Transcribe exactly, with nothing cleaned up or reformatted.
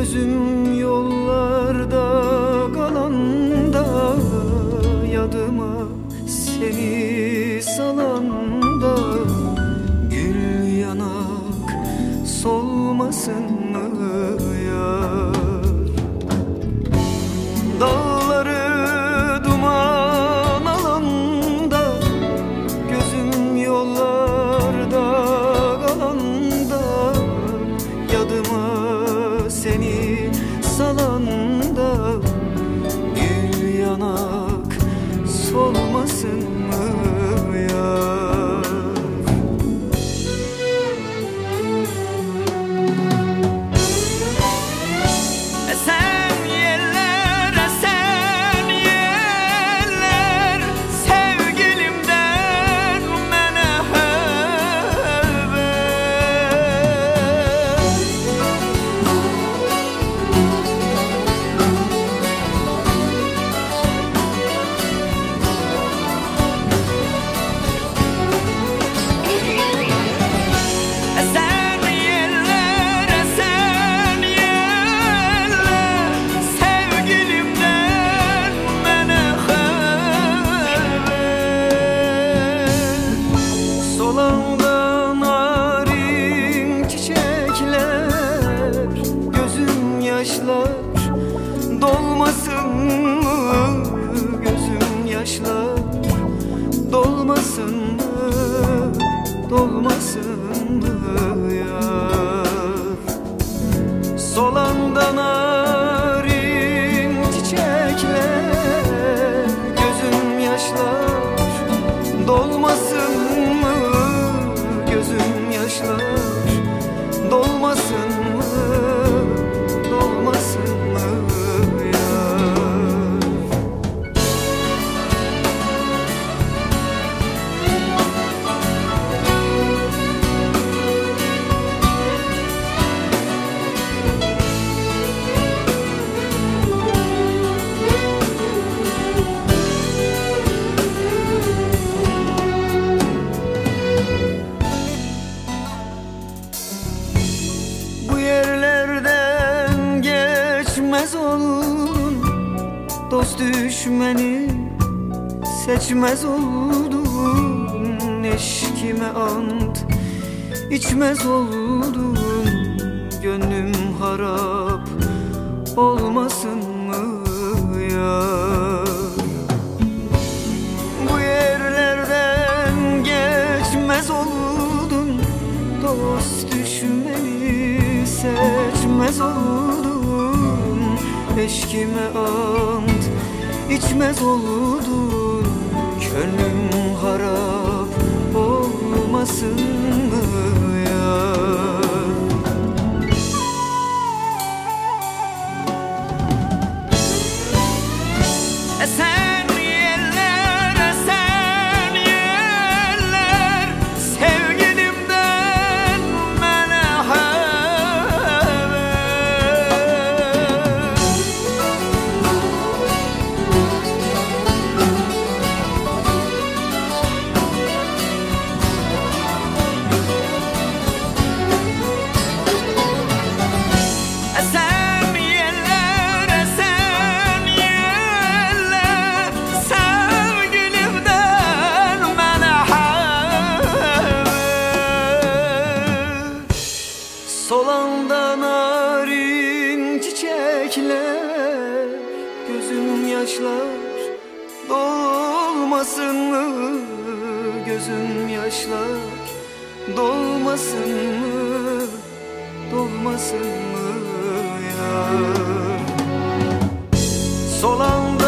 Gözüm yollarda kalanda, yadıma seni salanda, gül yanak solmasın mı yar? Dağları duman alanda, gözüm yollarda kalanda, yadıma seni salanda, gül yanak solmasın mı yar? Esen yeller, esen yeller, sevgilimden mene haber. Solanda narin çiçekler, gözüm yaşlar dolmasın mı? Gözüm yaşlar dolmasın mı? Dolmasın mı yar? Solanda narin çiçekler, gözüm yaşlar dolmasın mı? Gözüm yaşlar dolmasın mı? Dolmasın mı yar? Geçmez oldun, dost düşmeni seçmez oldun, eşkime ant içmez oldun, gönlüm harap olmasın mı yar? Bu yerlerden geçmez oldun, dost düşmeni seçmez oldun, eşkime ant içmez oldun, gönlüm harap olmasın mı yar? Esen yeller, esen yeller, sevgilimden mene haber. Solanda narin çiçekler, gözüm yaşlar dolmasın mı? Gözüm yaşlar dolmasın mı? Dolmasın mı yar? Solanda